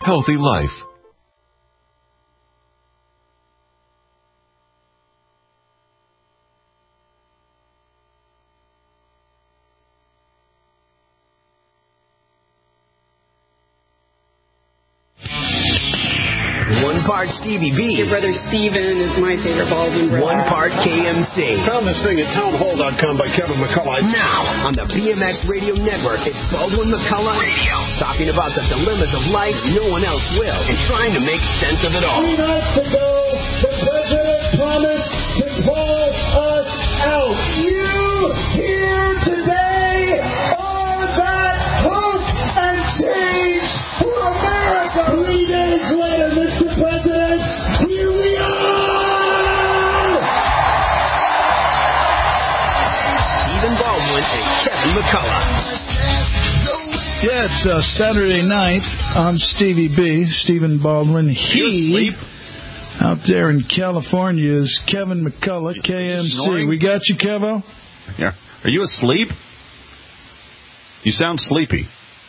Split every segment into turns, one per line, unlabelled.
healthy life.
Part Stevie B.
Your brother Steven is my favorite Baldwin brother.
One part KMC.
Found this thing at townhall.com by Kevin McCullough.
Now, on the BMX Radio Network, it's Baldwin McCullough Radio. Talking about the dilemmas of life no one else will, and trying to make sense of it all.
3 nights ago, the president promised to pull us out. You here today are that hope and change for America. 3 days later, Mr. President, here we are!
Stephen Baldwin and Kevin McCullough.
Yeah, it's Saturday night. I'm Stevie B, Stephen Baldwin. He, out there in California, is Kevin McCullough, KMC. We got you, Kevo?
Yeah. Are you asleep? You sound sleepy.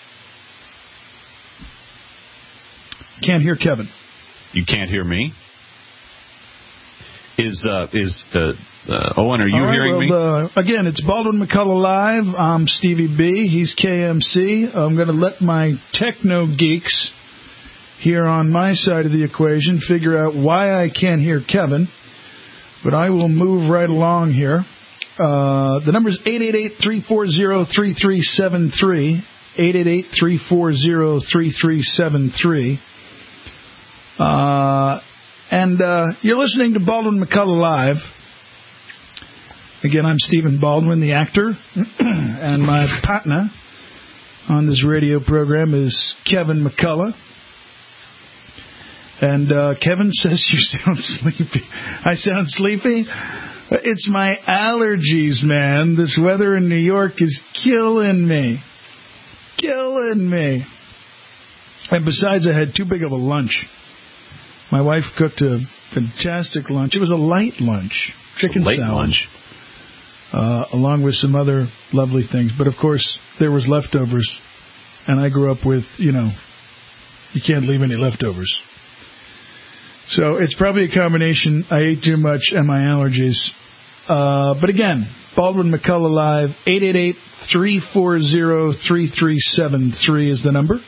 Can't hear Kevin.
You can't hear me? Owen, are you hearing me?
Again, it's Baldwin McCullough Live. I'm Stevie B. He's KMC. I'm going to let my techno geeks here on my side of the equation figure out why I can't hear Kevin. But I will move right along here. The number is 888-340-3373. 888-340-3373. And you're listening to Baldwin McCullough Live. Again, I'm Stephen Baldwin, the actor, and my partner on this radio program is Kevin McCullough. And Kevin says you sound sleepy. I sound sleepy? It's my allergies, man. This weather in New York is killing me. Killing me. And besides, I had too big of a lunch. My wife cooked a fantastic lunch. It was a light lunch. Chicken salad.
Lunch.
Along with some other lovely things. But, of course, there was leftovers. And I grew up with, you can't leave any leftovers. So it's probably a combination. I ate too much and my allergies. But, again, Baldwin McCullough Live, 888-340-3373 is the number.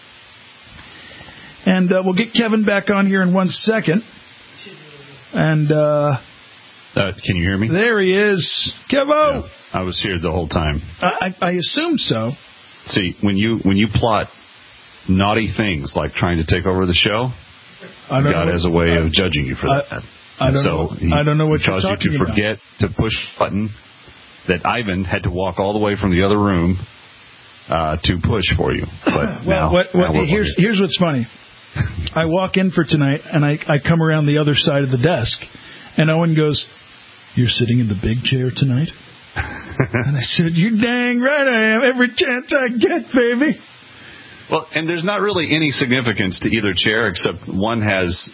And we'll get Kevin back on here in 1 second. And
can you hear me?
There he is. Kevo!
Yeah, I was here the whole time.
I assume so.
See, when you plot naughty things like trying to take over the show, God has a way of judging you for that.
I don't know what you're talking about.
Caused you to forget to push a button that Ivan had to walk all the way from the other room to push for you. But
here's what's funny. I walk in for tonight, and I come around the other side of the desk, and Owen goes, "You're sitting in the big chair tonight?" And I said, "You're dang right I am. Every chance I get, baby."
Well, and there's not really any significance to either chair except one has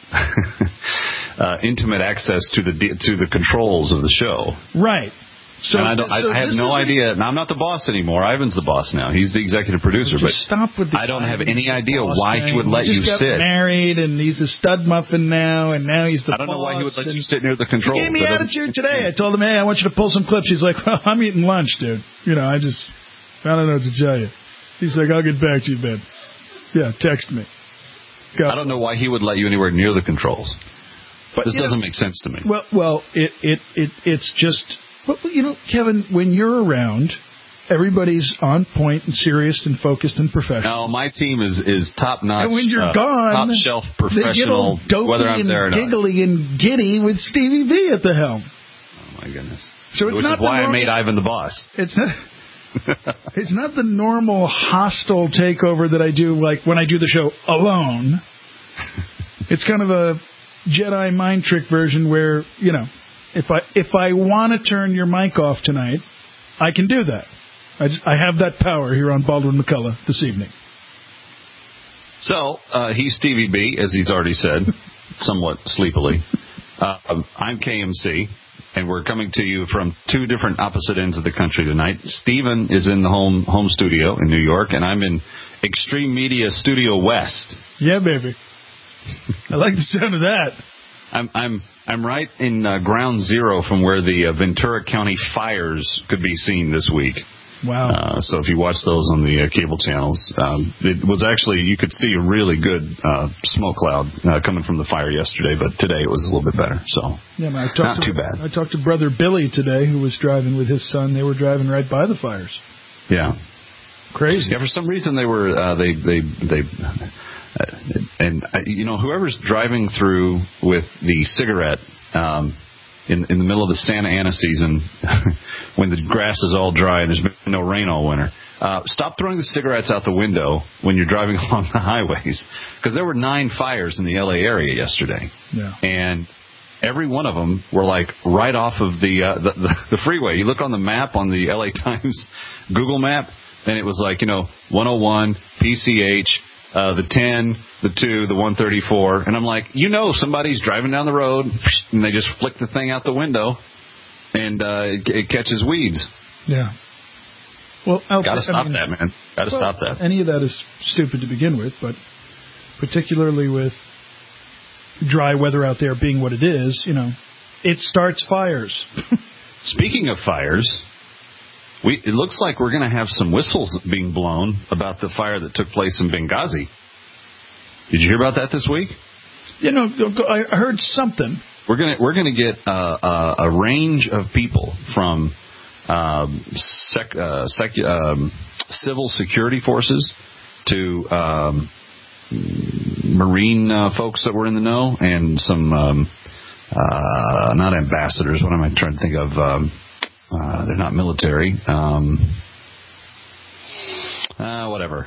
intimate access to the controls of the show.
Right. So,
and I have no idea. Now, I'm not the boss anymore. Ivan's the boss now. He's the executive producer. But
stop with
I don't have any idea why he would let you sit.
He just got married, and he's a stud muffin now, and now he's the boss.
I don't know why he would let you sit near the controls.
He gave me attitude today. I told him, "Hey, I want you to pull some clips." He's like, "Well, I'm eating lunch, dude. I don't know what to tell you." He's like, "I'll get back to you, Ben." Yeah, text me. Go.
I don't know why he would let you anywhere near the controls. But this doesn't make sense to me.
Well, it's just... But, Kevin, when you're around, everybody's on point and serious and focused and professional.
No, my team is top-notch.
And when you're gone,
top-shelf professional,
they get all dopey
whether I'm there or not.
Giggly and giddy with Stevie B at the helm.
Oh, my goodness.
So
Which is why I made Ivan the boss.
It's not... It's not the normal hostile takeover that I do, like when I do the show alone. It's kind of a Jedi mind trick version where, if I want to turn your mic off tonight, I can do that. I have that power here on Baldwin McCullough this evening.
So, he's Stevie B, as he's already said, somewhat sleepily. I'm KMC. And we're coming to you from two different opposite ends of the country tonight. Stephen is in the home studio in New York, and I'm in Extreme Media Studio West.
Yeah, baby. I like the sound of that.
I'm right in ground zero from where the Ventura County fires could be seen this week.
Wow.
So if you watch those on the cable channels, it was actually, you could see a really good smoke cloud coming from the fire yesterday, but today it was a little bit better. So not too bad.
I talked to Brother Billy today, who was driving with his son. They were driving right by the fires.
Yeah.
Crazy.
Yeah, for some reason they were, whoever's driving through with the cigarette, in the middle of the Santa Ana season, when the grass is all dry and there's been no rain all winter, stop throwing the cigarettes out the window when you're driving along the highways. Because there were 9 fires in the L.A. area yesterday. Yeah. And every one of them were like right off of the freeway. You look on the map on the L.A. Times Google map, and it was like, 101, PCH, the 10, the 2, the 134, and I'm like, somebody's driving down the road, and they just flick the thing out the window, and it catches weeds.
Yeah. Well,
gotta stop that, man. Gotta stop that.
Any of that is stupid to begin with, but particularly with dry weather out there being what it is, it starts fires.
Speaking of fires, it looks like we're going to have some whistles being blown about the fire that took place in Benghazi. Did you hear about that this week?
I heard something.
We're going to get a range of people from civil security forces to marine folks that were in the know, and some not ambassadors. What am I trying to think of? They're not military. Whatever.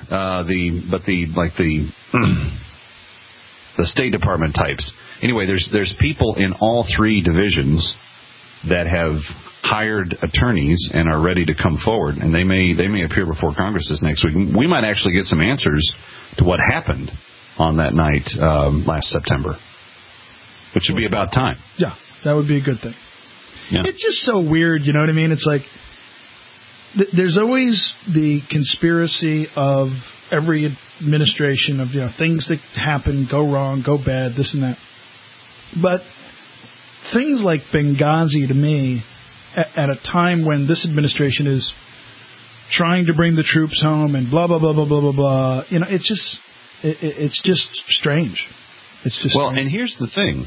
The State Department types. Anyway, there's people in all 3 divisions that have hired attorneys and are ready to come forward, and they may appear before Congress this next week. We might actually get some answers to what happened on that night last September, which would be about time.
Yeah, that would be a good thing. Yeah. It's just so weird, you know what I mean? It's like there's always the conspiracy of every administration of things that happen, go wrong, go bad, this and that. But things like Benghazi, to me, at a time when this administration is trying to bring the troops home and blah blah blah blah blah blah blah, it's just strange. It's just
strange. And here's the thing.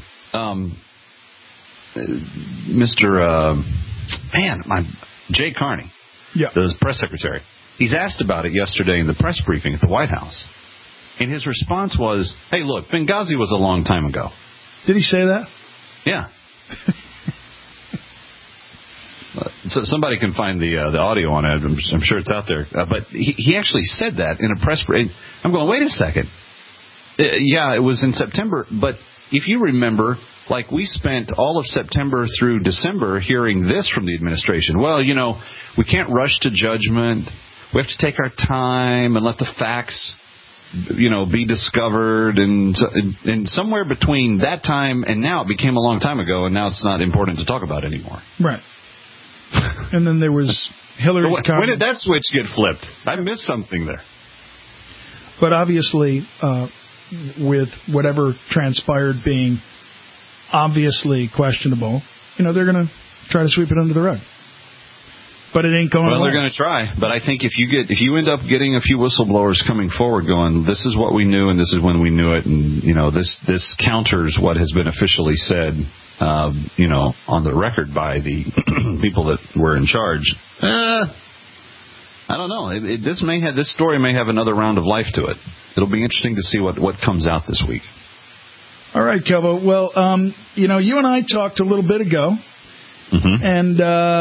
Mr. Jay Carney, the press secretary, he's asked about it yesterday in the press briefing at the White House. And his response was, hey, look, Benghazi was a long time ago.
Did he say that?
Yeah. So somebody can find the audio on it. I'm sure it's out there. But he actually said that in a press briefing. I'm going, wait a second. Yeah, it was in September. But if you remember, we spent all of September through December hearing this from the administration. Well, we can't rush to judgment. We have to take our time and let the facts, be discovered. And somewhere between that time and now, it became a long time ago, and now it's not important to talk about anymore.
Right. And then there was Hillary.
When did that switch get flipped? I missed something there.
But obviously, with whatever transpired being obviously questionable, they're going to try to sweep it under the rug. But it ain't going
Well, they're going to try. But I think if you end up getting a few whistleblowers coming forward going, this is what we knew and this is when we knew it, and this counters what has been officially said, on the record by the people that were in charge. I don't know. This story may have another round of life to it. It'll be interesting to see what comes out this week.
All right, Kelvo. Well, you and I talked a little bit ago, and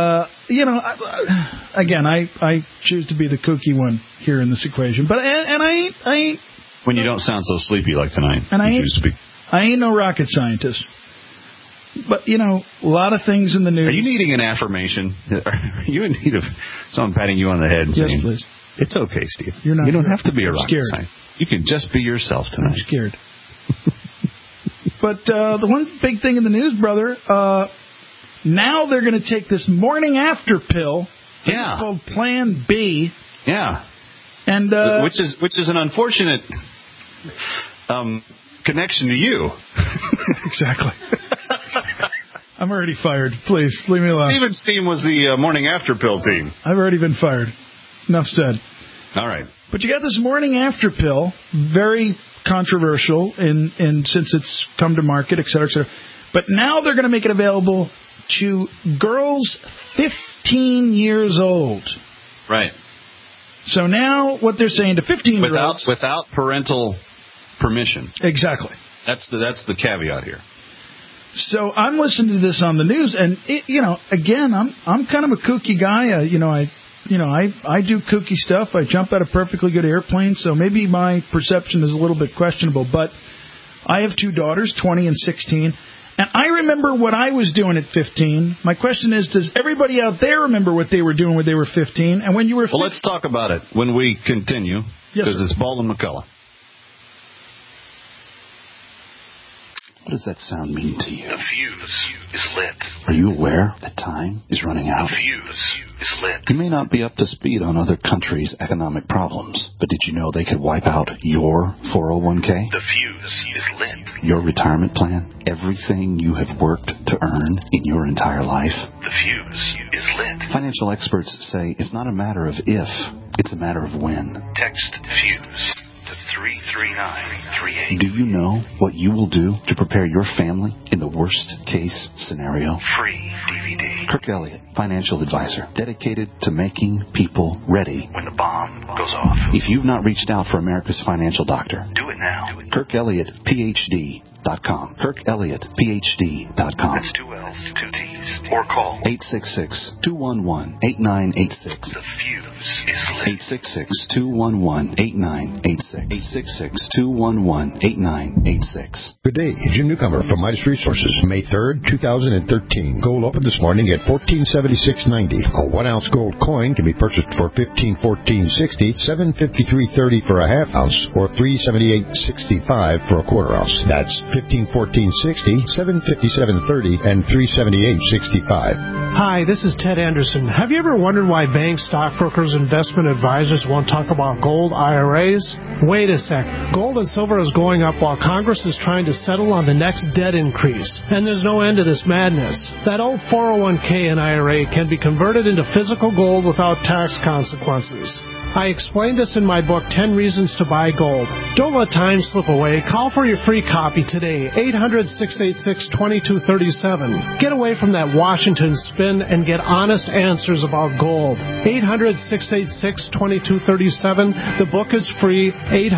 again, I choose to be the kooky one here in this equation. But I ain't.
When you don't sound so sleepy like tonight,
and I ain't no rocket scientist. But, a lot of things in the news.
Are you needing an affirmation? Are you in need of someone patting you on the head and saying,
yes, please.
It's okay, Steve.
You
don't have to be a rocket scientist. You can just be yourself tonight.
I'm scared. But the one big thing in the news, brother, Now they're going to take this morning after pill.
Yeah.
It's called Plan B.
Yeah.
And
which is an unfortunate connection to you.
Exactly. I'm already fired. Please, leave me alone.
Steven's team was the morning after pill team.
I've already been fired. Enough said.
All right.
But you got this morning after pill, very controversial in since it's come to market, et cetera, et cetera. But now they're going to make it available to girls 15 years old.
Right.
So now what they're saying to 15-year-olds...
Without parental permission.
Exactly.
That's the caveat here.
So I'm listening to this on the news, and again, I'm kind of a kooky guy. I do kooky stuff. I jump out of perfectly good airplanes, so maybe my perception is a little bit questionable. But I have two daughters, 20 and 16, and I remember what I was doing at 15. My question is, does everybody out there remember what they were doing when they were 15? And when you were 15?
Well, let's talk about it when we continue, because it's Baldwin McCullough.
What does that sound mean to you?
The fuse is lit.
Are you aware that time is running out?
The fuse is lit.
You may not be up to speed on other countries' economic problems, but did you know they could wipe out your 401k?
The fuse is lit.
Your retirement plan? Everything you have worked to earn in your entire life?
The fuse is lit.
Financial experts say it's not a matter of if, it's a matter of when.
Text fuse to 33938.
Do you know what you will do to prepare your family in the worst case scenario?
Free DVD.
Kirk Elliott, financial advisor, dedicated to making people ready
when the bomb goes off.
If you've not reached out for America's financial doctor,
do it now.
KirkElliottPhD.com. KirkElliottPhD.com.
That's 2 L's, 2 T's. Or call
866-211-8986.
The fuse is lit.
866-211-8986. 866-211-8986.
Good day. Jim Newcomer from Midas Resources. May 3rd, 2013. Gold opened this morning at $1476.90. A 1-ounce gold coin can be purchased for $1514.60, $753.30 for a half ounce, or $378.65 for a quarter ounce. That's $1514.60, $757.30, and $378.65.
Hi, this is Ted Anderson. Have you ever wondered why banks, stockbrokers, investment advisors won't talk about gold IRAs? Wait a sec. Gold and silver is going up while Congress is trying to settle on the next debt increase. And there's no end to this madness. That old 401k and IRA can be converted into physical gold without tax consequences. I explained this in my book, 10 Reasons to Buy Gold. Don't let time slip away. Call for your free copy today, 800-686-2237. Get away from that Washington spin and get honest answers about gold. 800-686-2237. The book is free,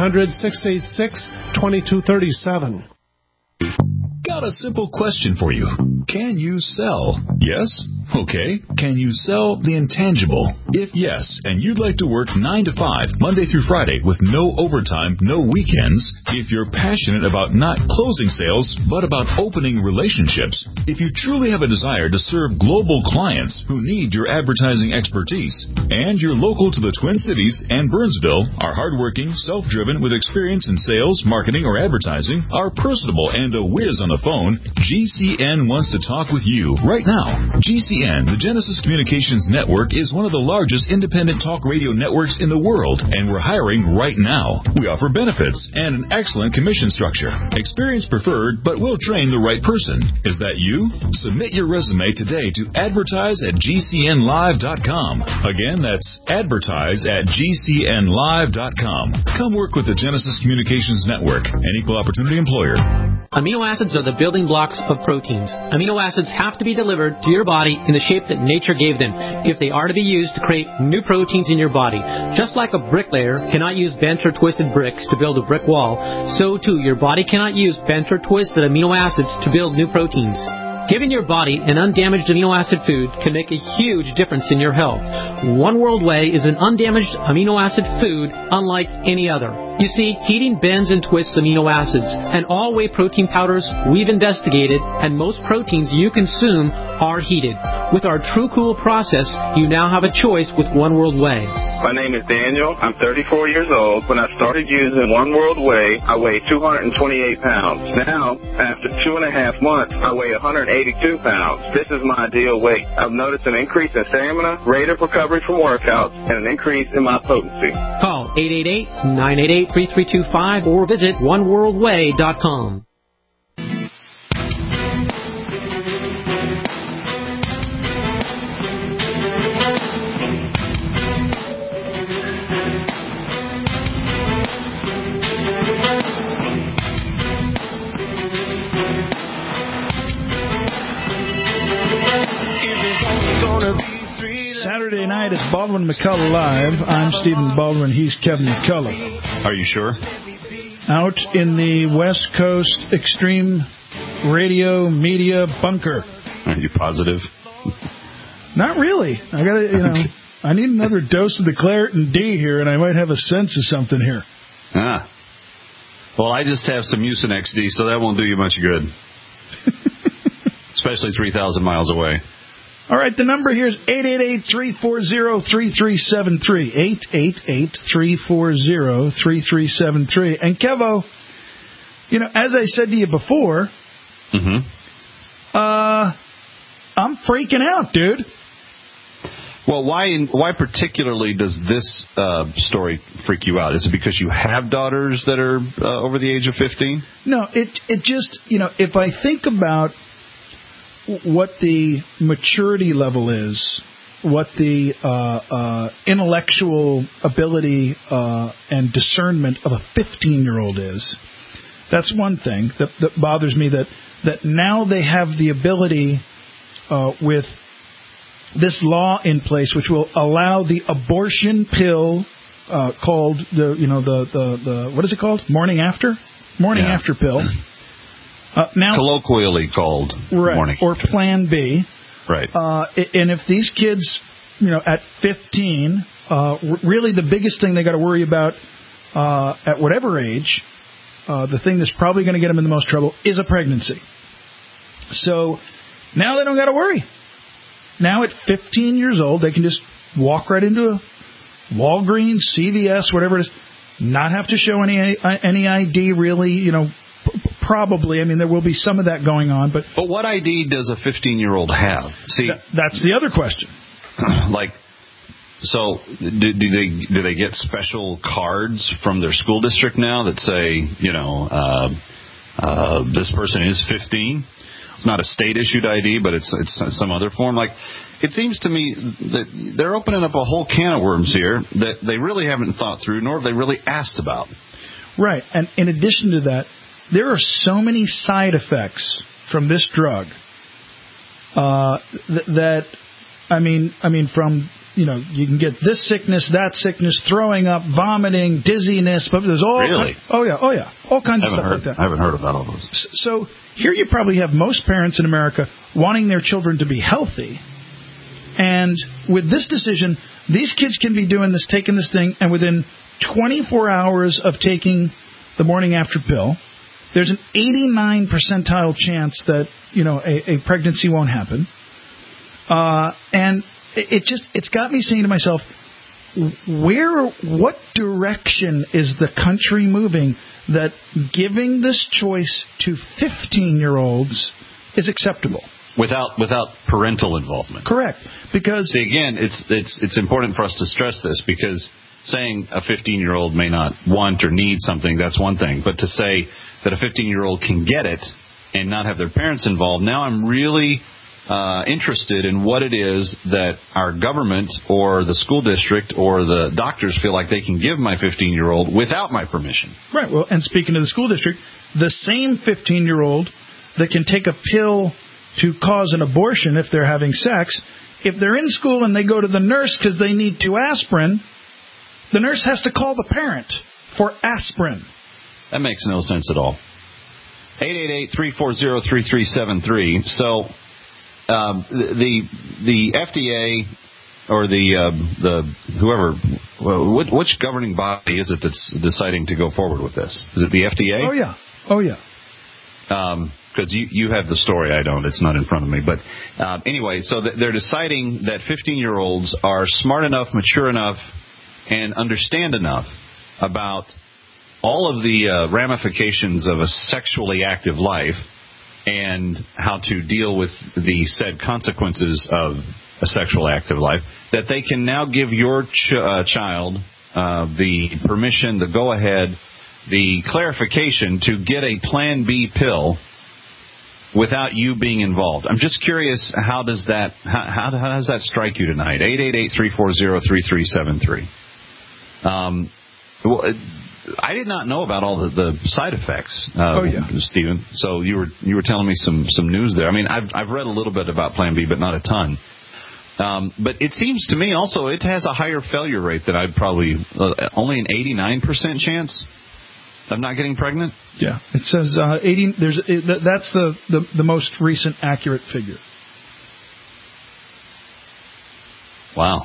800-686-2237.
Got a simple question for you. Can you sell? Yes? Okay. Can you sell the intangible? If yes, and you'd like to work 9 to 5, Monday through Friday, with no overtime, no weekends, if you're passionate about not closing sales, but about opening relationships, if you truly have a desire to serve global clients who need your advertising expertise, and you're local to the Twin Cities and Burnsville, are hardworking, self-driven, with experience in sales, marketing, or advertising, are personable, and a whiz on the phone, GCN wants to talk with you right now. GCN, the Genesis Communications Network, is one of the largest independent talk radio networks in the world, and we're hiring right now. We offer benefits and an excellent commission structure. Experience preferred, but we'll train the right person. Is that you? Submit your resume today to advertise@gcnlive.com. Again, that's advertise@gcnlive.com. Come work with the Genesis Communications Network, an equal opportunity employer.
Amino acids are the building blocks of proteins. Amino acids have to be delivered to your body in the shape that nature gave them if they are to be used to create new proteins in your body. Just like a bricklayer cannot use bent or twisted bricks to build a brick wall, so too your body cannot use bent or twisted amino acids to build new proteins. Giving your body an undamaged amino acid food can make a huge difference in your health. One World Whey is an undamaged amino acid food unlike any other. You see, heating bends and twists amino acids, and all whey protein powders we've investigated, and most proteins you consume are heated. With our True Cool process, you now have a choice with One World Whey.
My name is Daniel. I'm 34 years old. When I started using One World Whey, I weighed 228 pounds. Now, after 2.5 months, I weigh 182 pounds. This is my ideal weight. I've noticed an increase in stamina, rate of recovery from workouts, and an increase in my potency.
Call 888-988-3325 or visit oneworldway.com.
Saturday night it's Baldwin McCullough Live. I'm Stephen Baldwin. He's Kevin McCullough.
Are you sure?
Out in the West Coast Extreme Radio Media Bunker.
Are you positive?
Not really. I gotta, I need another dose of the Claritin D here, and I might have a sense of something here.
Ah. Well, I just have some Mucinex D, so that won't do you much good. Especially 3,000 miles away.
All right, the number here is 888-340-3373. 888-340-3373. And Kevo, as I said to you before, I'm freaking out, dude.
Well, why particularly does this story freak you out? Is it because you have daughters that are over the age of 15?
No, it just, if I think about what the maturity level is, what the intellectual ability and discernment of a 15-year-old is, that's one thing that bothers me, that now they have the ability with this law in place which will allow the abortion pill called the what is it called? Morning after pill. Now,
colloquially called morning
or Plan B.
Right.
And if these kids, at 15, really the biggest thing they got to worry about at whatever age, the thing that's probably going to get them in the most trouble is a pregnancy. So now they don't got to worry. Now at 15 years old, they can just walk right into a Walgreens, CVS, whatever it is, not have to show any ID really, probably. I mean, there will be some of that going on, but
what ID does a 15-year-old have? See,
that's the other question.
So do they get special cards from their school district now that say, this person is 15? It's not a state-issued ID, but it's some other form. It seems to me that they're opening up a whole can of worms here that they really haven't thought through, nor have they really asked about. Right,
and in addition to that, there are so many side effects from this drug that from you can get this sickness, that sickness, throwing up, vomiting, dizziness, but there's all
really
all kinds of stuff like that.
I haven't heard about all those.
So here you probably have most parents in America wanting their children to be healthy, and with this decision, these kids can be doing this, taking this thing, and within 24 hours of taking the morning after pill, there's an 89 percentile chance that a pregnancy won't happen, and it's got me saying to myself, what direction is the country moving that giving this choice to 15-year-olds is acceptable?
Without parental involvement.
Correct. Because
see, again, it's important for us to stress this, because saying a 15-year-old may not want or need something, that's one thing. But to say that a 15-year-old can get it and not have their parents involved, now I'm really interested in what it is that our government or the school district or the doctors feel like they can give my 15-year-old without my permission.
Right. Well, and speaking of the school district, the same 15-year-old that can take a pill to cause an abortion if they're having sex, if they're in school and they go to the nurse because they need 2 aspirin, the nurse has to call the parent for aspirin.
That makes no sense at all. 888-340-3373. So the FDA or the whoever, which governing body is it that's deciding to go forward with this? Is it the FDA?
Oh yeah.
Because you have the story, I don't. It's not in front of me. But anyway, so they're deciding that 15-year-olds are smart enough, mature enough, and understand enough about all of the ramifications of a sexually active life and how to deal with the said consequences of a sexual active life, that they can now give your child the permission, the go-ahead, the clarification to get a Plan B pill without you being involved. I'm just curious, how does that strike you tonight? 888-340-3373. Well, I did not know about all the side effects, Stephen. So you were telling me some news there. I mean, I've read a little bit about Plan B, but not a ton. But it seems to me also it has a higher failure rate than I'd probably only an 89% chance of not getting pregnant.
Yeah, it says 80. That's the most recent accurate figure.
Wow.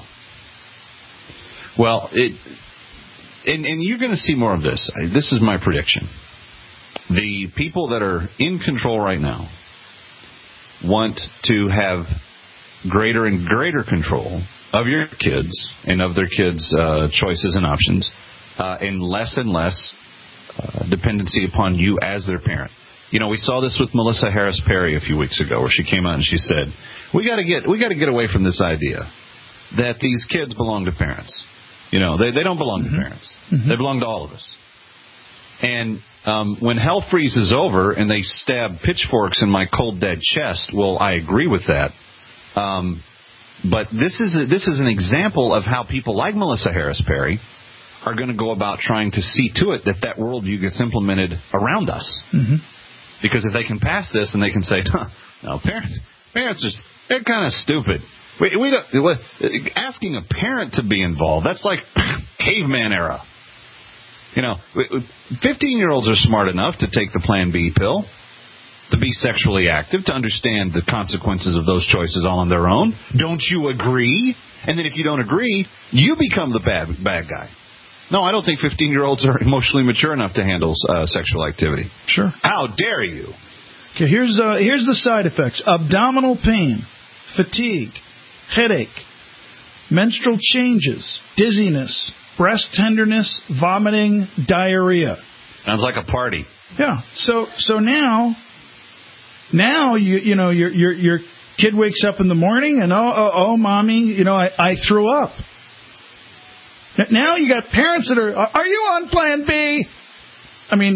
Well, and you're going to see more of this. This is my prediction. The people that are in control right now want to have greater and greater control of your kids and of their kids' choices and options, and less dependency upon you as their parent. You know, we saw this with Melissa Harris Perry a few weeks ago, where she came out and she said, "We got to get away from this idea that these kids belong to parents. You know, they don't belong to parents. Mm-hmm. They belong to all of us." And when hell freezes over and they stab pitchforks in my cold, dead chest, well, I agree with that. But this is an example of how people like Melissa Harris Perry are going to go about trying to see to it that worldview gets implemented around us. Mm-hmm. Because if they can pass this and they can say, no, parents they're kind of stupid. We don't, asking a parent to be involved, that's like caveman era. You know, 15-year-olds are smart enough to take the Plan B pill, to be sexually active, to understand the consequences of those choices all on their own. Don't you agree? And then if you don't agree, you become the bad guy. No, I don't think 15-year-olds are emotionally mature enough to handle sexual activity.
Sure.
How dare you?
Okay, here's the side effects. Abdominal pain, fatigue, headache, menstrual changes, dizziness, breast tenderness, vomiting, diarrhea.
Sounds like a party.
Yeah. So now you know your kid wakes up in the morning and oh mommy, you know I threw up. Now you got parents that are you on Plan B? I mean,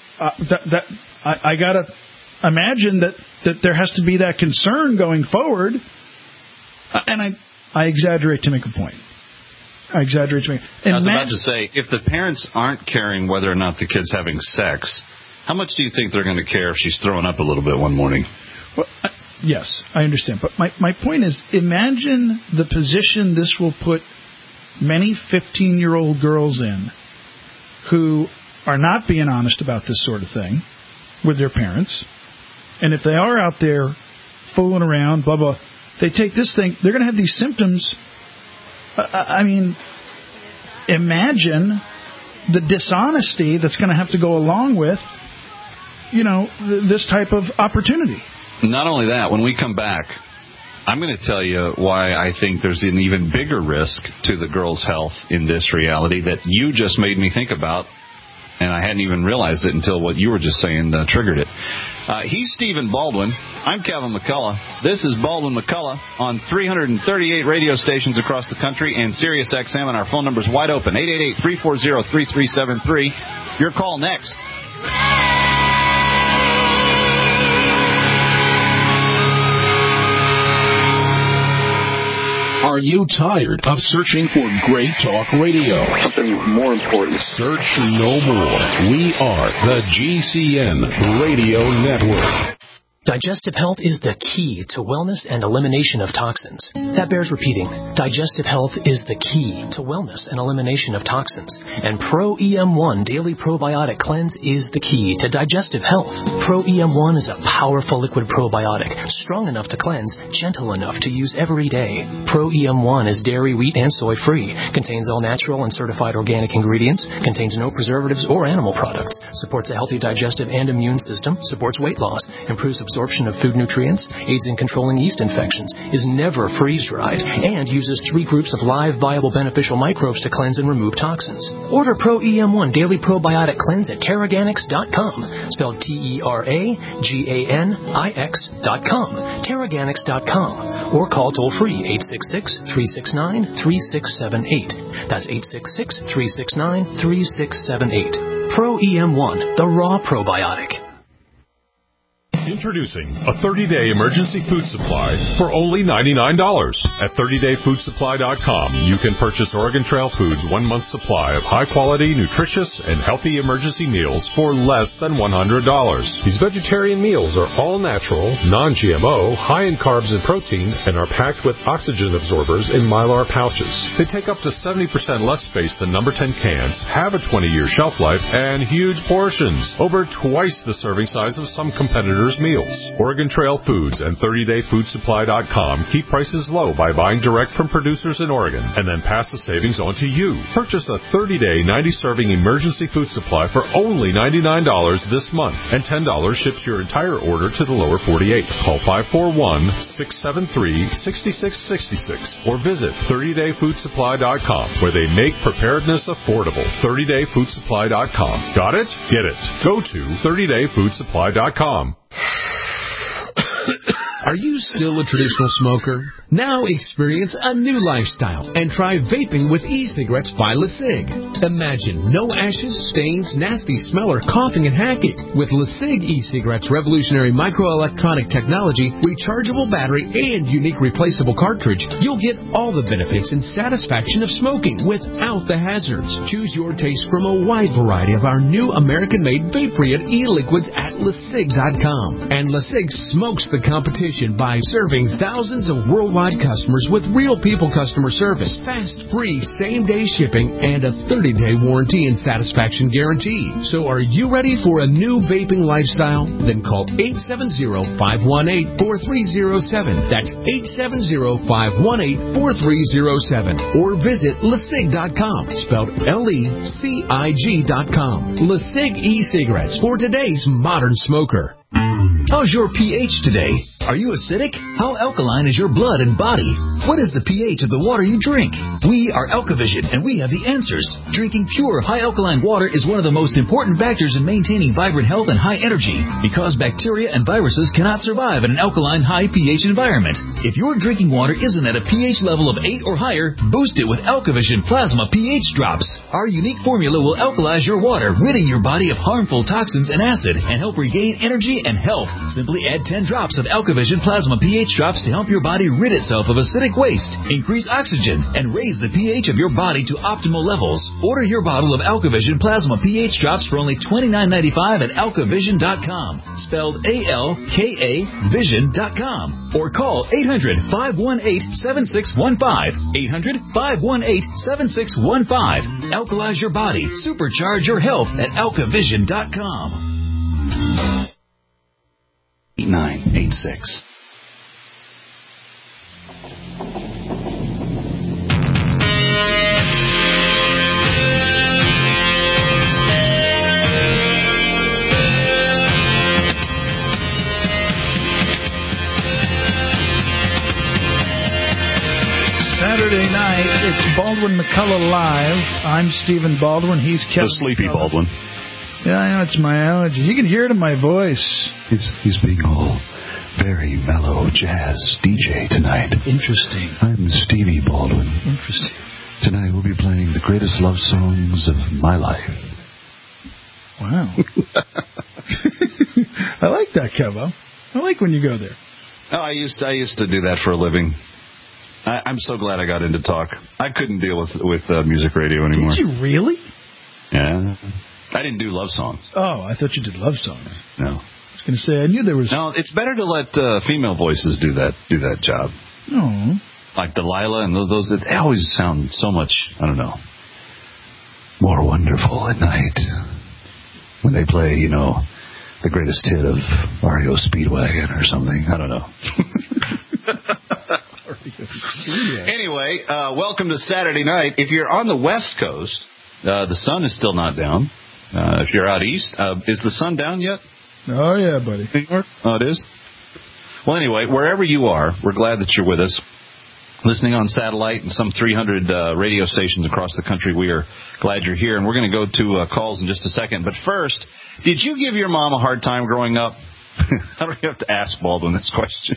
I gotta imagine that there has to be that concern going forward. And I exaggerate to make a point. And I was
about to say, if the parents aren't caring whether or not the kid's having sex, how much do you think they're going to care if she's throwing up a little bit one morning?
Well, yes, I understand. But my point is, imagine the position this will put many 15-year-old girls in who are not being honest about this sort of thing with their parents. And if they are out there fooling around, blah, blah, they take this thing, they're going to have these symptoms. I mean, imagine the dishonesty that's going to have to go along with, you know, this type of opportunity.
Not only that, when we come back, I'm going to tell you why I think there's an even bigger risk to the girl's health in this reality that you just made me think about, and I hadn't even realized it until what you were just saying triggered it. He's Stephen Baldwin. I'm Kevin McCullough. This is Baldwin McCullough on 338 radio stations across the country and Sirius XM, and our phone number's wide open, 888-340-3373. Your call next.
Are you tired of searching for great talk radio?
Something more important.
Search no more. We are the GCN Radio Network.
Digestive health is the key to wellness and elimination of toxins. That bears repeating. Digestive health is the key to wellness and elimination of toxins. And Pro EM1 Daily Probiotic Cleanse is the key to digestive health. Pro EM1 is a powerful liquid probiotic, strong enough to cleanse, gentle enough to use every day. Pro EM1 is dairy, wheat, and soy free, contains all natural and certified organic ingredients, contains no preservatives or animal products, supports a healthy digestive and immune system, supports weight loss, improves absorption of food nutrients, aids in controlling yeast infections, is never freeze-dried, and uses 3 groups of live, viable, beneficial microbes to cleanse and remove toxins. Order Pro EM1 Daily Probiotic Cleanse at Teraganix.com, spelled Teraganix.com, Teraganix.com, or call toll-free 866-369-3678. That's 866-369-3678. Pro EM1, the raw probiotic.
Introducing a 30-day emergency food supply for only $99. At 30dayfoodsupply.com, you can purchase Oregon Trail Foods' 1-month supply of high-quality, nutritious, and healthy emergency meals for less than $100. These vegetarian meals are all natural, non-GMO, high in carbs and protein, and are packed with oxygen absorbers in Mylar pouches. They take up to 70% less space than number 10 cans, have a 20-year shelf life, and huge portions, over twice the serving size of some competitors' meals. Oregon Trail Foods and 30dayfoodsupply.com keep prices low by buying direct from producers in Oregon and then pass the savings on to you. Purchase a 30-day, 90-serving emergency food supply for only $99 this month, and $10 ships your entire order to the lower 48. Call 541-673-6666 or visit 30dayfoodsupply.com, where they make preparedness affordable. 30dayfoodsupply.com. Got it? Get it. Go to 30dayfoodsupply.com.
Are you still a traditional smoker? Now experience a new lifestyle and try vaping with e-cigarettes by LeSig. Imagine no ashes, stains, nasty smell, or coughing and hacking. With LeSig e-cigarettes' revolutionary microelectronic technology, rechargeable battery, and unique replaceable cartridge, you'll get all the benefits and satisfaction of smoking without the hazards. Choose your taste from a wide variety of our new American-made vape-free e-liquids at LeSig.com. And LeSig smokes the competition by serving thousands of worldwide customers with real people customer service, fast, free, same-day shipping, and a 30-day warranty and satisfaction guarantee. So are you ready for a new vaping lifestyle? Then call 870-518-4307. That's 870-518-4307. Or visit LeSig.com, spelled LECIG.com. LeSig e-cigarettes for today's modern smoker.
How's your pH today? Are you acidic? How alkaline is your blood and body? What is the pH of the water you drink? We are Alkavision, and we have the answers. Drinking pure, high alkaline water is one of the most important factors in maintaining vibrant health and high energy, because bacteria and viruses cannot survive in an alkaline, high pH environment. If your drinking water isn't at a pH level of 8 or higher, boost it with Alkavision Plasma pH Drops. Our unique formula will alkalize your water, ridding your body of harmful toxins and acid, and help regain energy and health. Simply add 10 drops of Alkavision Plasma pH Drops to help your body rid itself of acidic waste, increase oxygen, and raise the pH of your body to optimal levels. Order your bottle of Alkavision Plasma pH Drops for only $29.95 at Alkavision.com, spelled A-L-K-A Vision.com, or call 800-518-7615, 800-518-7615. Alkalize your body, supercharge your health at Alkavision.com.
8986.
Saturday night, it's Baldwin McCullough Live. I'm Stephen Baldwin. He's Kevin.
The sleepy
McCullough.
Baldwin.
Yeah, I know, it's my allergy. You can hear it in my voice.
He's being all very mellow jazz DJ tonight.
Interesting.
I'm Stevie Baldwin.
Interesting.
Tonight we'll be playing the greatest love songs of my life.
Wow. I like that, Kevo. I like when you go there.
Oh, I used to do that for a living. I'm so glad I got into talk. I couldn't deal with music radio anymore.
Did you really?
Yeah. I didn't do love songs.
Oh, I thought you did love songs.
No.
was going to say, I knew there was...
No, it's better to let female voices do that job.
No.
Like Delilah and those, they always sound so much, I don't know, more wonderful at night when they play, you know, the greatest hit of REO Speedwagon or something. I don't know. Anyway, welcome to Saturday night. If you're on the West Coast, the sun is still not down. If you're out east, is the sun down yet?
Oh, yeah, buddy.
Oh, it is? Well, anyway, wherever you are, we're glad that you're with us. Listening on satellite and some 300 radio stations across the country, we are glad you're here. And we're going to go to calls in just a second. But first, did you give your mom a hard time growing up? I don't have to ask Baldwin this question.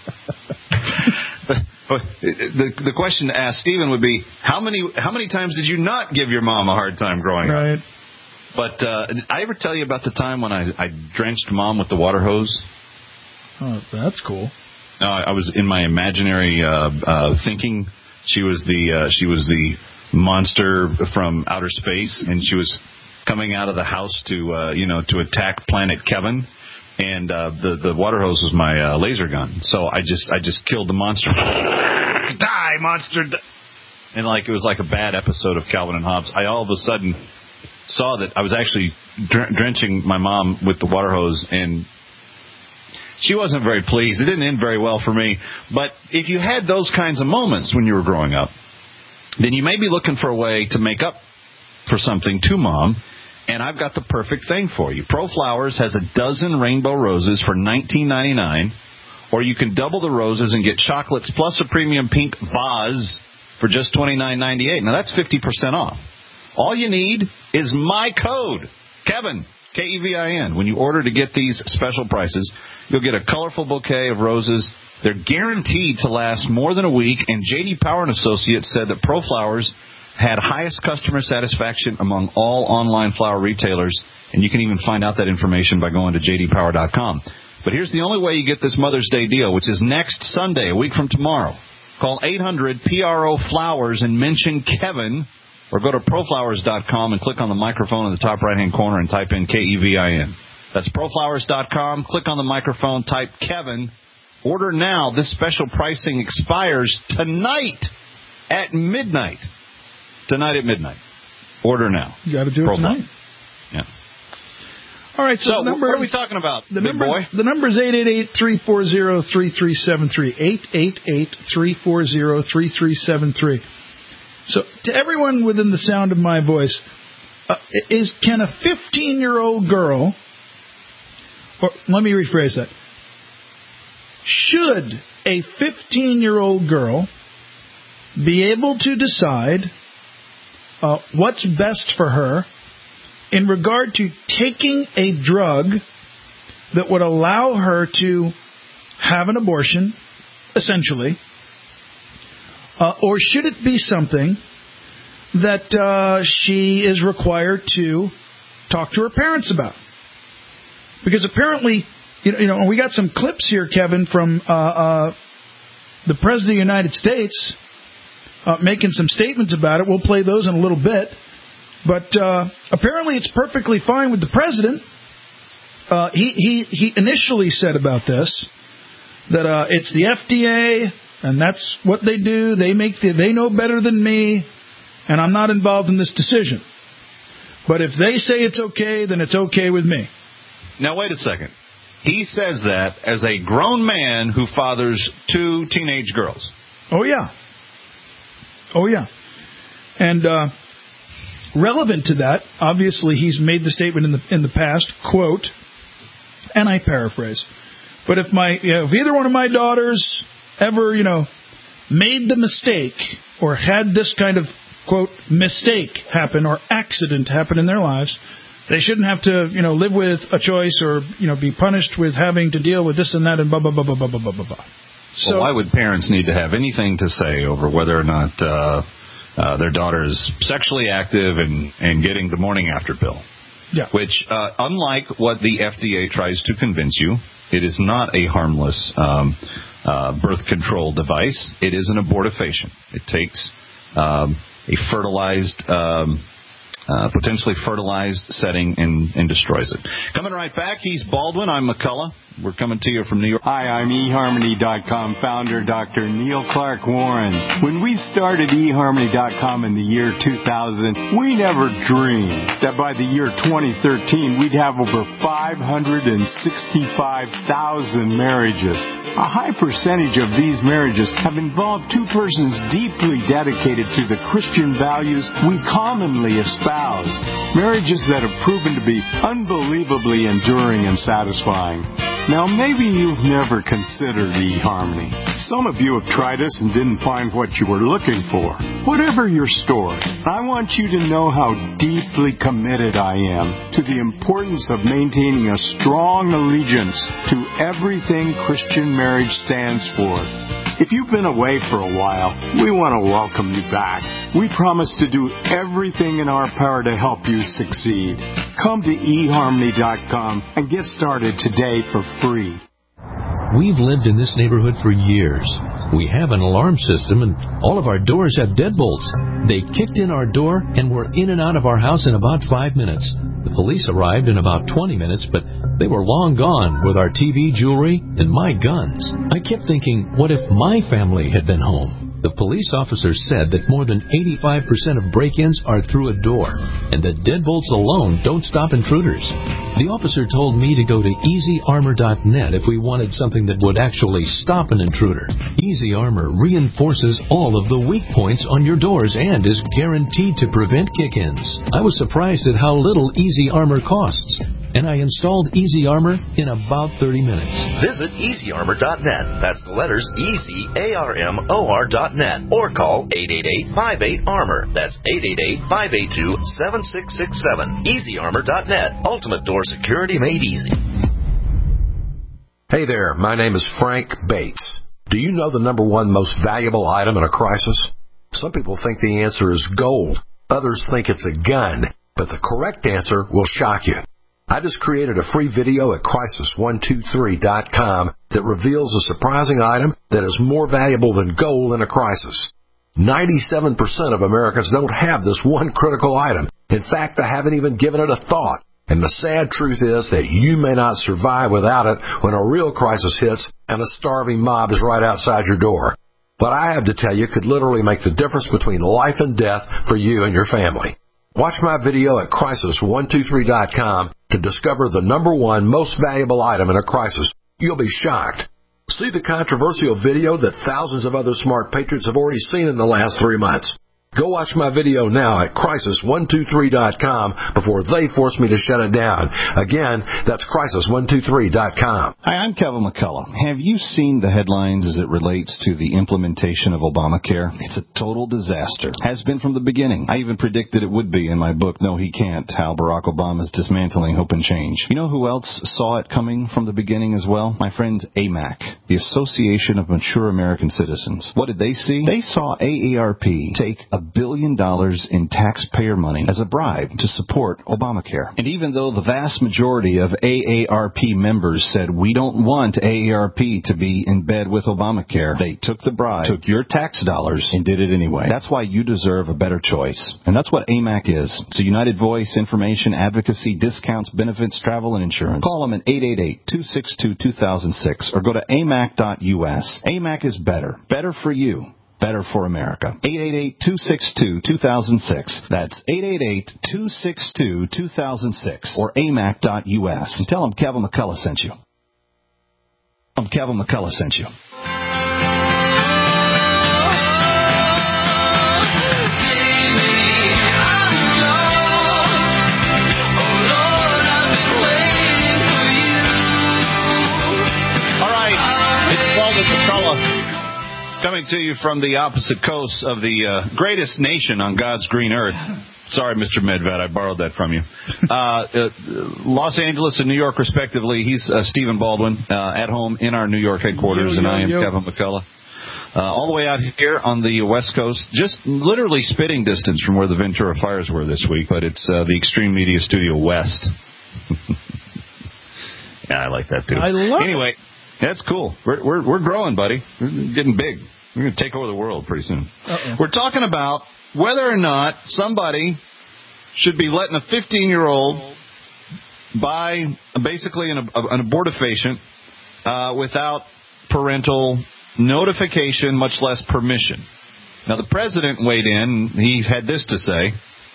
The question to ask Stephen would be, how many times did you not give your mom a hard time growing up? But did I ever tell you about the time when I drenched Mom with the water hose?
Oh, that's cool.
I was in my imaginary thinking. She was the monster from outer space, and she was coming out of the house to attack Planet Kevin. And the water hose was my laser gun. So I just killed the monster. Die, monster! And it was like a bad episode of Calvin and Hobbes. I all of a sudden saw that I was actually drenching my mom with the water hose, and she wasn't very pleased. It didn't end very well for me. But if you had those kinds of moments when you were growing up, then you may be looking for a way to make up for something to Mom. And I've got the perfect thing for you. ProFlowers has a dozen rainbow roses for $19.99, or you can double the roses and get chocolates plus a premium pink vase for just $29.98. Now, that's 50% off. All you need is my code, Kevin, Kevin. When you order to get these special prices, you'll get a colorful bouquet of roses. They're guaranteed to last more than a week, and J.D. Power & Associates said that ProFlowers had highest customer satisfaction among all online flower retailers, and you can even find out that information by going to jdpower.com. But here's the only way you get this Mother's Day deal, which is next Sunday, a week from tomorrow. Call 800-PRO-FLOWERS and mention Kevin, or go to proflowers.com and click on the microphone in the top right-hand corner and type in Kevin. That's proflowers.com. Click on the microphone, type Kevin. Order now. This special pricing expires tonight at midnight. Tonight at midnight. Order now.
You got to do it tonight.
Yeah.
All right, so the number,
what are we talking about, big boy?
The number is 888-340-3373. 888-340-3373. So to everyone within the sound of my voice, can a 15-year-old girl, or let me rephrase that, should a 15-year-old girl be able to decide what's best for her in regard to taking a drug that would allow her to have an abortion, essentially, or should it be something that she is required to talk to her parents about? Because apparently, we got some clips here, Kevin, from the President of the United States making some statements about it. We'll play those in a little bit. But apparently it's perfectly fine with the President. He initially said about this that it's the FDA, and that's what they do. They know better than me, and I'm not involved in this decision. But if they say it's okay, then it's okay with me.
Now, wait a second. He says that as a grown man who fathers 2 teenage girls.
Oh, yeah. Oh, yeah. And relevant to that, obviously, he's made the statement in the past, quote, and I paraphrase, but if either one of my daughters ever, made the mistake or had this kind of, quote, mistake happen or accident happen in their lives, they shouldn't have to, live with a choice or, be punished with having to deal with this and that and blah, blah, blah, blah, blah, blah, blah, blah. So,
well, why would parents need to have anything to say over whether or not their daughter is sexually active and getting the morning after pill?
Yeah.
Which, unlike what the FDA tries to convince you, it is not a harmless birth control device. It is an abortifacient. It takes a fertilized potentially fertilized setting and destroys it. Coming right back, he's Baldwin. I'm McCullough. We're coming to you from New York.
Hi, I'm eHarmony.com founder Dr. Neil Clark Warren. When we started eHarmony.com in the year 2000, we never dreamed that by the year 2013 we'd have over 565,000 marriages. A high percentage of these marriages have involved two persons deeply dedicated to the Christian values we commonly espouse. Marriages that have proven to be unbelievably enduring and satisfying. Now, maybe you've never considered eHarmony. Some of you have tried us and didn't find what you were looking for. Whatever your story, I want you to know how deeply committed I am to the importance of maintaining a strong allegiance to everything Christian marriage stands for. If you've been away for a while, we want to welcome you back. We promise to do everything in our power to help you succeed. Come to eHarmony.com and get started today for free.
We've lived in this neighborhood for years. We have an alarm system, and all of our doors have deadbolts. They kicked in our door and were in and out of our house in about 5 minutes. The police arrived in about 20 minutes, but they were long gone with our TV, jewelry, and my guns. I kept thinking, what if my family had been home? The police officer said that more than 85% of break-ins are through a door, and that deadbolts alone don't stop intruders. The officer told me to go to EasyArmor.net if we wanted something that would actually stop an intruder. Easy Armor reinforces all of the weak points on your doors and is guaranteed to prevent kick-ins. I was surprised at how little Easy Armor costs, and I installed Easy Armor in about 30 minutes.
Visit EasyArmor.net. That's the letters EasyArmor.net. Or call 888-58-ARMOR. That's 888-582-7667. EasyArmor.net. Ultimate door security made easy.
Hey there, my name is Frank Bates. Do you know the number one most valuable item in a crisis? Some people think the answer is gold. Others think it's a gun. But the correct answer will shock you. I just created a free video at Crisis123.com that reveals a surprising item that is more valuable than gold in a crisis. 97% of Americans don't have this one critical item. In fact, they haven't even given it a thought. And the sad truth is that you may not survive without it when a real crisis hits and a starving mob is right outside your door. What I have to tell you could literally make the difference between life and death for you and your family. Watch my video at Crisis123.com to discover the number one most valuable item in a crisis. You'll be shocked. See the controversial video that thousands of other smart patriots have already seen in the last 3 months. Go watch my video now at Crisis123.com before they force me to shut it down. Again, that's Crisis123.com.
Hi, I'm Kevin McCullough. Have you seen the headlines as it relates to the implementation of Obamacare? It's a total disaster. Has been from the beginning. I even predicted it would be in my book, No He Can't, How Barack Obama's Dismantling Hope and Change. You know who else saw it coming from the beginning as well? My friends AMAC, the Association of Mature American Citizens. What did they see? They saw AARP take $1 billion in taxpayer money as a bribe to support Obamacare. And even though the vast majority of AARP members said we don't want AARP to be in bed with Obamacare, they took the bribe, took your tax dollars, and did it anyway. That's why you deserve a better choice. And that's what AMAC is. It's a united voice, information, advocacy, discounts, benefits, travel, and insurance. Call them at 888-262-2006 or go to amac.us. AMAC is better. Better for you. Better for America. 888-262-2006. That's 888-262-2006 or amac.us. And tell them Kevin McCullough sent you. Kevin McCullough sent you.
All right, it's Baldwin McCullough. Coming to you from the opposite coast of the greatest nation on God's green earth. Sorry, Mr. Medved, I borrowed that from you. Los Angeles and New York, respectively. He's Stephen Baldwin, at home in our New York headquarters, and I am Kevin McCullough. All the way out here on the West Coast, just literally spitting distance from where the Ventura fires were this week, but it's the Extreme Media Studio West. Yeah, I like that, too.
I love
Anyway. That's cool. We're growing, buddy. We're getting big. We're going to take over the world pretty soon.
Uh-oh.
We're talking about whether or not somebody
should be letting a 15-year-old buy basically an abortifacient without parental notification, much less permission. Now, the president weighed in. He had this to say.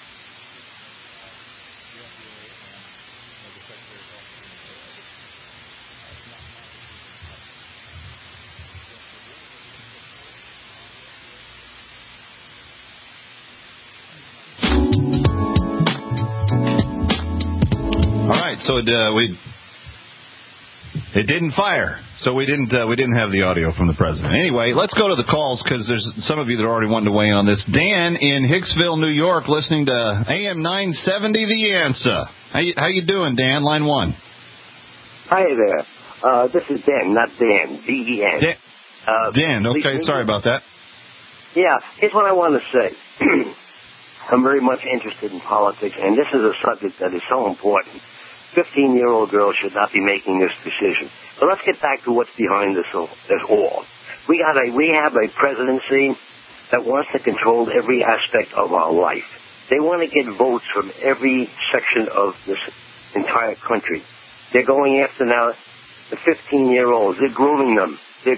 So it didn't fire. So we didn't have the audio from the president. Anyway, let's go to the calls because there's some of you that are already wanting to weigh in on this. Dan in Hicksville, New York, listening to AM 970 The Answer. How you doing, Dan? Line 1.
Hi there. This is Dan, not Dan. D-E-N.
Dan. Okay, sorry about that.
Yeah, here's what I want to say. I'm very much interested in politics, and this is a subject that is so important. 15-year-old girls should not be making this decision. But let's get back to what's behind this all. We have a presidency that wants to control every aspect of our life. They want to get votes from every section of this entire country. They're going after now the 15-year-olds. They're grooming them. The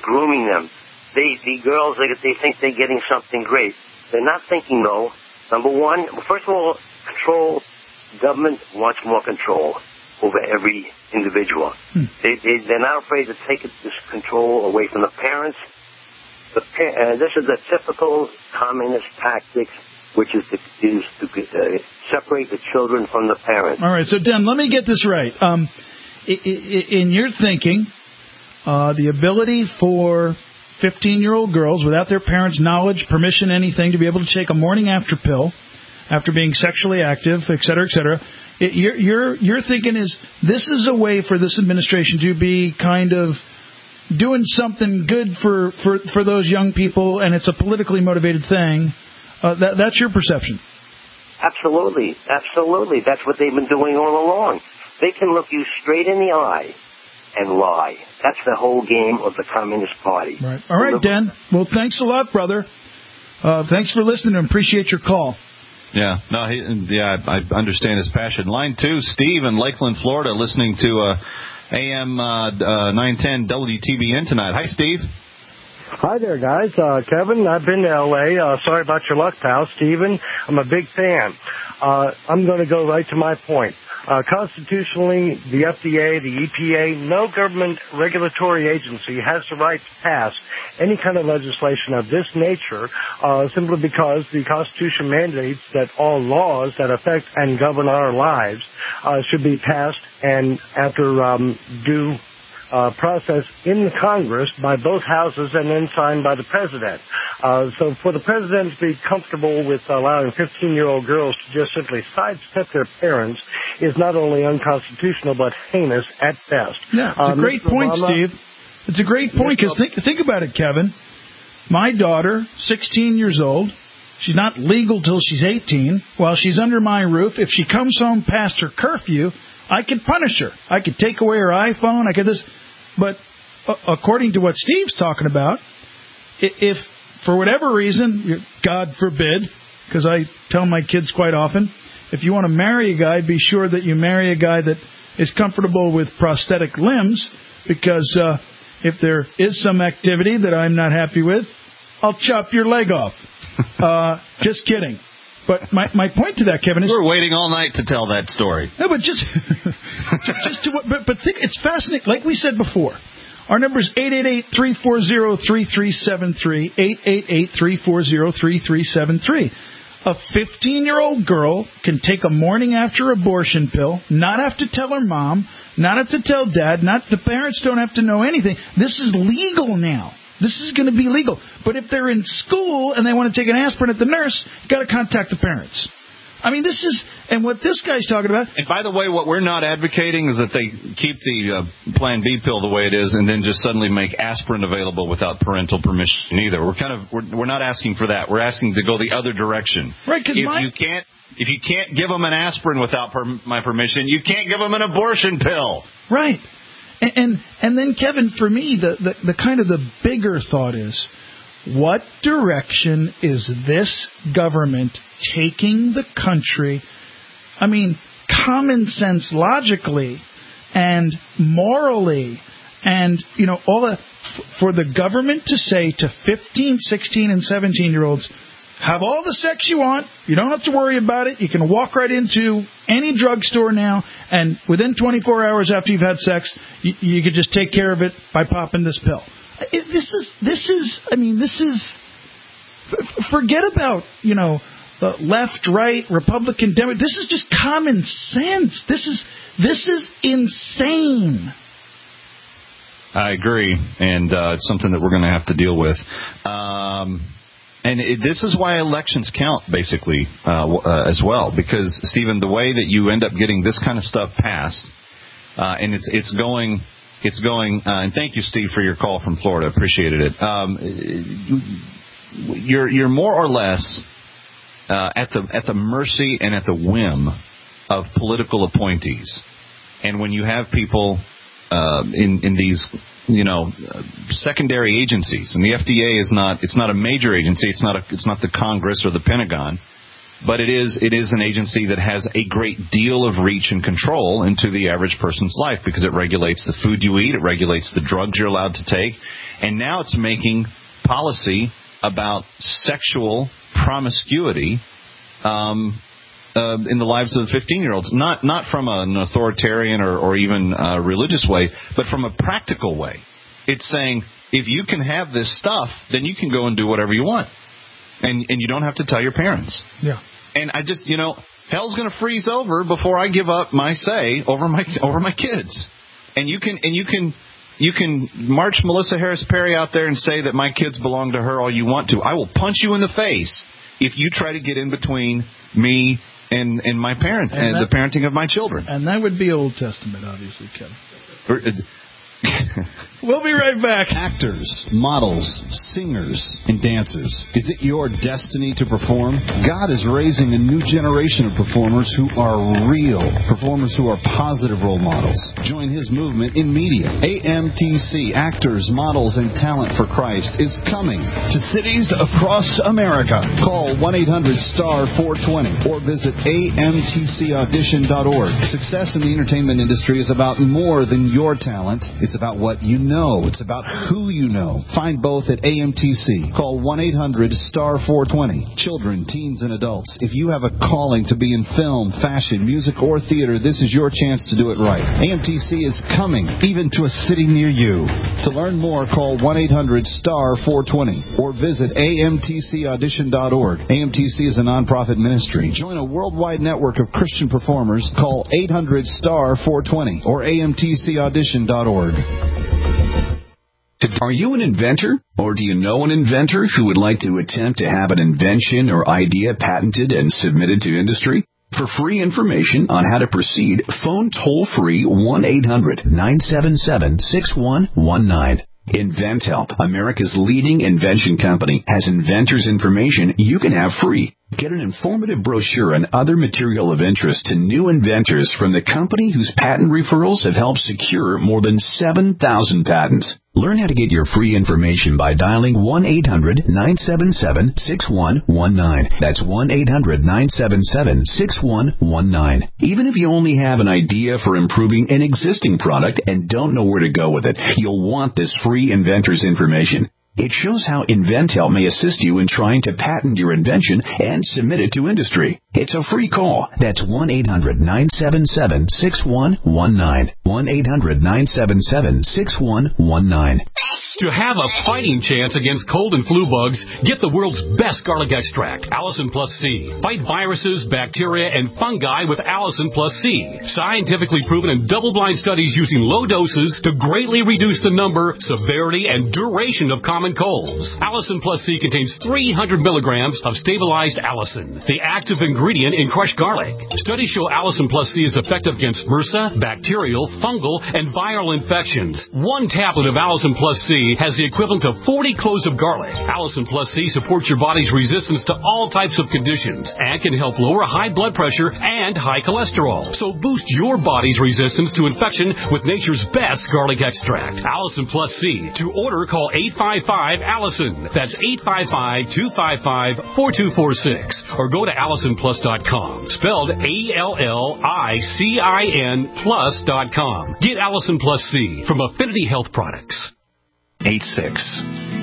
girls, they think they're getting something great. They're not thinking, though. Number one, first of all, control. Government wants more control over every individual. They're not afraid to take this control away from the parents. This is a typical communist tactic, which is to separate the children from the parents.
All right, so Dan, let me get this right. In your thinking, the ability for 15-year-old girls, without their parents' knowledge, permission, anything, to be able to take a morning after pill after being sexually active, et cetera, your thinking is this is a way for this administration to be kind of doing something good for those young people, and it's a politically motivated thing. That's your perception.
Absolutely. That's what they've been doing all along. They can look you straight in the eye and lie. That's the whole game of the Communist Party.
Right. All right, Dan. Well, thanks a lot, brother. Thanks for listening and appreciate your call.
Yeah, I understand his passion. Line 2, Steve in Lakeland, Florida, listening to AM 910 WTBN tonight. Hi, Steve.
Hi there, guys. Kevin, I've been to L.A. Sorry about your luck, pal. Steven, I'm a big fan. I'm going to go right to my point. Constitutionally, the FDA, the EPA, no government regulatory agency has the right to pass any kind of legislation of this nature simply because the Constitution mandates that all laws that affect and govern our lives should be passed and after due process in the Congress by both houses and then signed by the President. So for the President to be comfortable with allowing 15-year-old girls to just simply sidestep their parents is not only unconstitutional but heinous at best.
Yeah, it's a great point, Steve. It's a great point because think about it, Kevin. My daughter, 16 years old, she's not legal till she's 18. While she's under my roof, if she comes home past her curfew, I could punish her. I could take away her iPhone. I could this. But according to what Steve's talking about, if for whatever reason, God forbid, because I tell my kids quite often, if you want to marry a guy, be sure that you marry a guy that is comfortable with prosthetic limbs, because if there is some activity that I'm not happy with, I'll chop your leg off. Just kidding. But my point to that, Kevin, is...
We're waiting all night to tell that story.
No, but but think it's fascinating. Like we said before, our number is 888-340-3373, 888-340-3373. A 15-year-old girl can take a morning after abortion pill, not have to tell her mom, not have to tell dad, the parents don't have to know anything. This is legal now. This is going to be legal. But if they're in school and they want to take an aspirin at the nurse, you've got to contact the parents. I mean, this is, and what this guy's talking about.
And by the way, what we're not advocating is that they keep the Plan B pill the way it is and then just suddenly make aspirin available without parental permission either. We're not asking for that. We're asking to go the other direction.
Right, because
if you can't give them an aspirin without my permission, you can't give them an abortion pill.
Right. And then, Kevin, for me, the kind of the bigger thought is, what direction is this government taking the country I mean, common sense logically and morally and, all the, for the government to say to 15, 16, and 17-year-olds, have all the sex you want. You don't have to worry about it. You can walk right into any drugstore now, and within 24 hours after you've had sex, you could just take care of it by popping this pill. This is. Forget about the left, right, Republican, Democrat. This is just common sense. This is insane.
I agree, and it's something that we're going to have to deal with. This is why elections count, basically, as well. Because, Stephen, the way that you end up getting this kind of stuff passed, and it's going. And thank you, Steve, for your call from Florida. Appreciated it. You're more or less at the mercy and at the whim of political appointees. And when you have people in these secondary agencies, and the FDA is not a major agency. It's not the Congress or the Pentagon, but it is an agency that has a great deal of reach and control into the average person's life because it regulates the food you eat, it regulates the drugs you're allowed to take, and now it's making policy about sexual promiscuity in the lives of 15-year-olds, not from an authoritarian or even a religious way, but from a practical way. It's saying, if you can have this stuff, then you can go and do whatever you want. And you don't have to tell your parents.
Yeah.
And I just, hell's going to freeze over before I give up my say over my kids. And you can march Melissa Harris Perry out there and say that my kids belong to her all you want to. I will punch you in the face if you try to get in between me and my parent and the parenting of my children.
And that would be Old Testament, obviously, Kevin. We'll be right back.
Actors, models, singers, and dancers. Is it your destiny to perform? God is raising a new generation of performers who are real, performers who are positive role models. Join his movement in media. AMTC, Actors, Models, and Talent for Christ, is coming to cities across America. Call 1-800-STAR-420 or visit amtcaudition.org. Success in the entertainment industry is about more than your talent. It's about what you know. It's about who you know. Find both at AMTC. Call 1-800-STAR-420. Children, teens, and adults. If you have a calling to be in film, fashion, music, or theater, this is your chance to do it right. AMTC is coming, even to a city near you. To learn more, call 1-800-STAR-420 or visit amtcaudition.org. AMTC is a nonprofit ministry. Join a worldwide network of Christian performers. Call 800-STAR-420 or amtcaudition.org.
Are you an inventor? Or do you know an inventor who would like to attempt to have an invention or idea patented and submitted to industry? For free information on how to proceed, phone toll-free 1-800-977-6119. InventHelp, America's leading invention company, has inventors' information you can have free. Get an informative brochure and other material of interest to new inventors from the company whose patent referrals have helped secure more than 7,000 patents. Learn how to get your free information by dialing 1-800-977-6119. That's 1-800-977-6119. Even if you only have an idea for improving an existing product and don't know where to go with it, you'll want this free inventor's information. It shows how InventHelp may assist you in trying to patent your invention and submit it to industry. It's a free call. That's 1-800-977-6119. 1-800-977-6119.
To have a fighting chance against cold and flu bugs, get the world's best garlic extract, Allison Plus C. Fight viruses, bacteria, and fungi with Allison Plus C. Scientifically proven in double-blind studies using low doses to greatly reduce the number, severity, and duration of common colds. Allison Plus C contains 300 milligrams of stabilized allicin, the active ingredient in crushed garlic. Studies show Allison Plus C is effective against MRSA, bacterial, fungal, and viral infections. One tablet of Allison Plus C has the equivalent of 40 cloves of garlic. Allison Plus C supports your body's resistance to all types of conditions and can help lower high blood pressure and high cholesterol. So boost your body's resistance to infection with nature's best garlic extract, Allison Plus C. To order, call 855 855-ALLISON. That's 855-255-4246. Or go to AllisonPlus.com. Spelled ALLICIN Plus.com. Get Allison Plus C from Affinity Health Products.
86.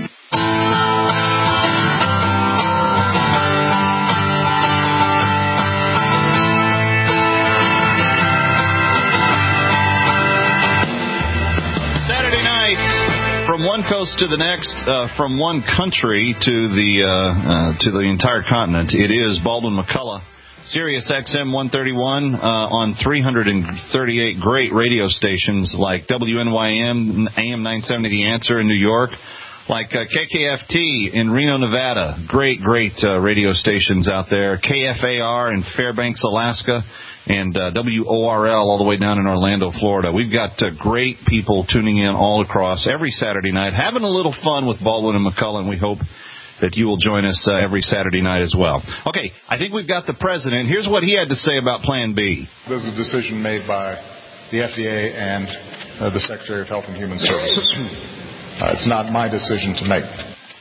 Saturday night, from one coast to the next, from one country to the entire continent, it is Baldwin McCullough. Sirius XM 131 on 338 great radio stations like WNYM, AM 970 The Answer in New York, like KKFT in Reno, Nevada. Great radio stations out there. KFAR in Fairbanks, Alaska, and WORL all the way down in Orlando, Florida. We've got great people tuning in all across every Saturday night, having a little fun with Baldwin and McCullough, and we hope that you will join us every Saturday night as well. Okay, I think we've got the president. Here's what he had to say about Plan B.
There's a decision made by the FDA and the Secretary of Health and Human Services. It's not my decision to make.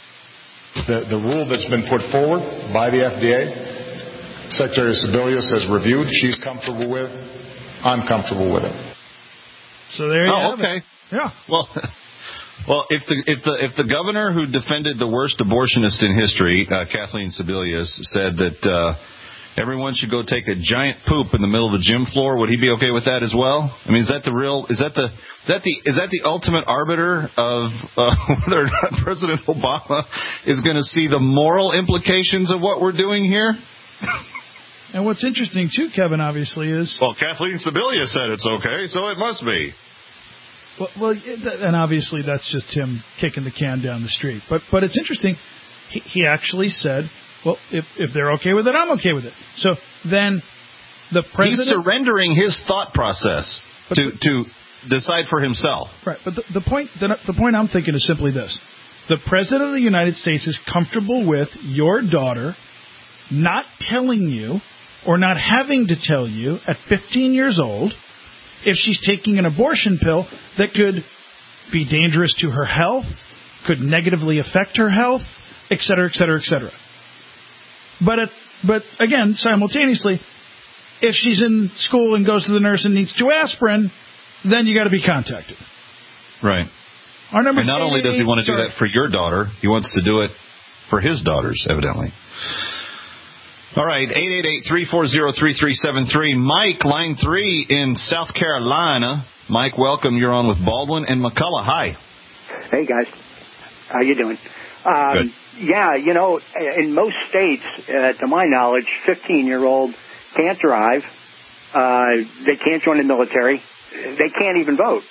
The rule that's been put forward by the FDA, Secretary Sebelius has reviewed. She's comfortable with. I'm comfortable with it.
So there you have
okay.
it. Yeah.
Well, if the governor who defended the worst abortionist in history, Kathleen Sebelius, said that everyone should go take a giant poop in the middle of the gym floor, would he be okay with that as well? I mean, is that the ultimate arbiter of whether or not President Obama is going to see the moral implications of what we're doing here?
And what's interesting too, Kevin, obviously is
Kathleen Sebelius said it's okay, so it must be.
Well, and obviously that's just him kicking the can down the street. But it's interesting. He actually said, well, if they're okay with it, I'm okay with it. So then the president...
He's surrendering his thought process to decide for himself.
Right. But the point I'm thinking is simply this. The president of the United States is comfortable with your daughter not telling you or not having to tell you at 15 years old if she's taking an abortion pill that could be dangerous to her health, could negatively affect her health, et cetera, et cetera, et cetera. But again, simultaneously, if she's in school and goes to the nurse and needs 2 aspirin, then you got to be contacted.
Right. And not only does he want to do that for your daughter, he wants to do it for his daughters, evidently. All right, 888-340-3373. Mike, line 3 in South Carolina. Mike, welcome. You're on with Baldwin and McCullough. Hi.
Hey, guys. How you doing?
Good.
Yeah, in most states, to my knowledge, 15-year-old can't drive. They can't join the military. They can't even vote.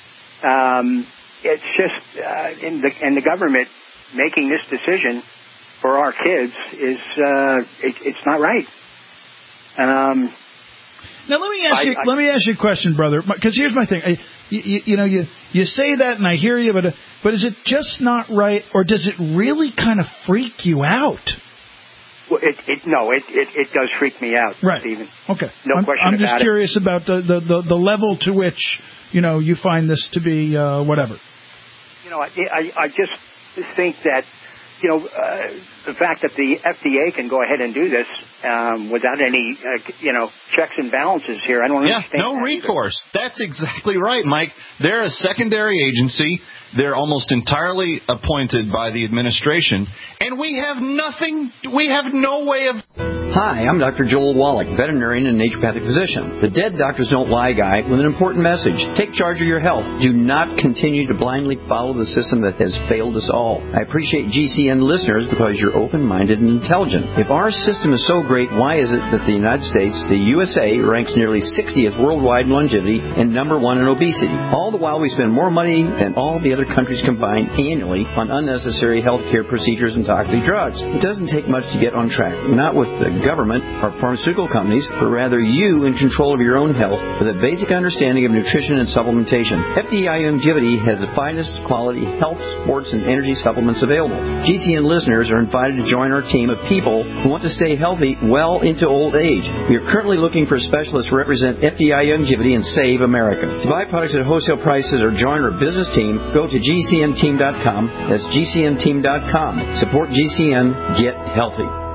It's just, and the government making this decision for our kids is it's not right.
Now let me ask you a question, brother. Because here's my thing. You say that and I hear you, but is it just not right, or does it really kind of freak you out?
Well, it does freak me out,
right,
Stephen.
Okay.
No question about it.
I'm just curious about the level to which you find this to be whatever.
I just think that. The fact that the FDA can go ahead and do this without any, checks and balances here, I don't understand.
Yeah, no recourse. That's exactly right, Mike. They're a secondary agency. They're almost entirely appointed by the administration, and we have nothing. We have no way of.
Hi, I'm Dr. Joel Wallach, veterinarian and naturopathic physician. The Dead Doctors Don't Lie guy with an important message. Take charge of your health. Do not continue to blindly follow the system that has failed us all. I appreciate GCN listeners because you're open-minded and intelligent. If our system is so great, why is it that the United States, the USA, ranks nearly 60th worldwide in longevity and number 1 in obesity? All the while we spend more money than all the other countries combined annually on unnecessary health care procedures and toxic drugs. It doesn't take much to get on track, not with the the government or pharmaceutical companies, but rather you in control of your own health with a basic understanding of nutrition and supplementation. FDI Longevity has the finest quality health, sports, and energy supplements available. GCN listeners are invited to join our team of people who want to stay healthy well into old age. We are currently looking for specialists to represent FDI Longevity and Save America. To buy products at wholesale prices or join our business team, go to GCNteam.com. That's GCNteam.com. Support GCN. Get healthy.